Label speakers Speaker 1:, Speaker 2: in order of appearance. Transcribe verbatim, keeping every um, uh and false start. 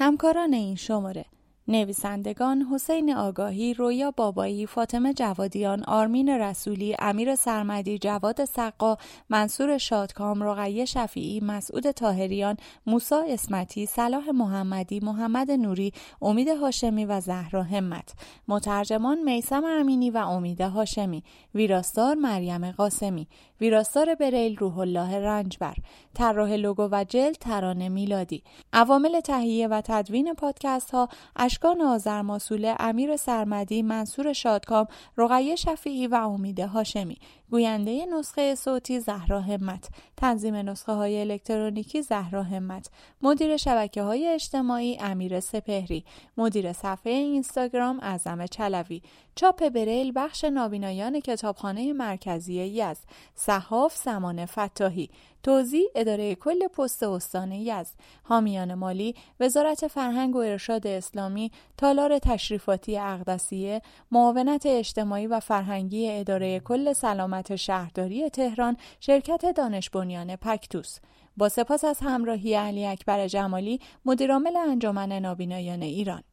Speaker 1: همکاران این شماره: نویسندگان حسین آگاهی، رویا بابایی، فاطمه جوادیان، آرمین رسولی، امیر سرمدی، جواد سقا، منصور شادکام، رقیه شفیعی، مسعود طاهریان، موسی اسمتی، صلاح محمدی، محمد نوری، امید هاشمی و زهرا همت. مترجمان میثم امینی و امید هاشمی. ویراستار مریم قاسمی. ویراستار بریل روح الله رنجبر. طراح لوگو و جلد ترانه میلادی. عوامل تهیه و تدوین پادکست ها: اشکان آذرماسوله، امیر سرمدی، منصور شادکام، رقیه شفیعی و امید هاشمی. گوینده نسخه صوتی زهرا همت. تنظیم نسخه های الکترونیکی زهرا همت. مدیر شبکه های اجتماعی امیر سپهری. مدیر صفحه اینستاگرام اعظم چلوی. چاپ بریل بخش نابینایان کتابخانه مرکزی یزد. صحاف زمان فتاحی. توزیع اداره کل پست استان یزد. حامیان مالی: وزارت فرهنگ و ارشاد اسلامی، تالار تشریفاتی اقدسیه، معاونت اجتماعی و فرهنگی اداره کل سلامت شهرداری تهران، شرکت دانش بنیان پکتوس. با سپاس از همراهی علی اکبر جمالی، مدیرعامل انجمن نابینایان ایران.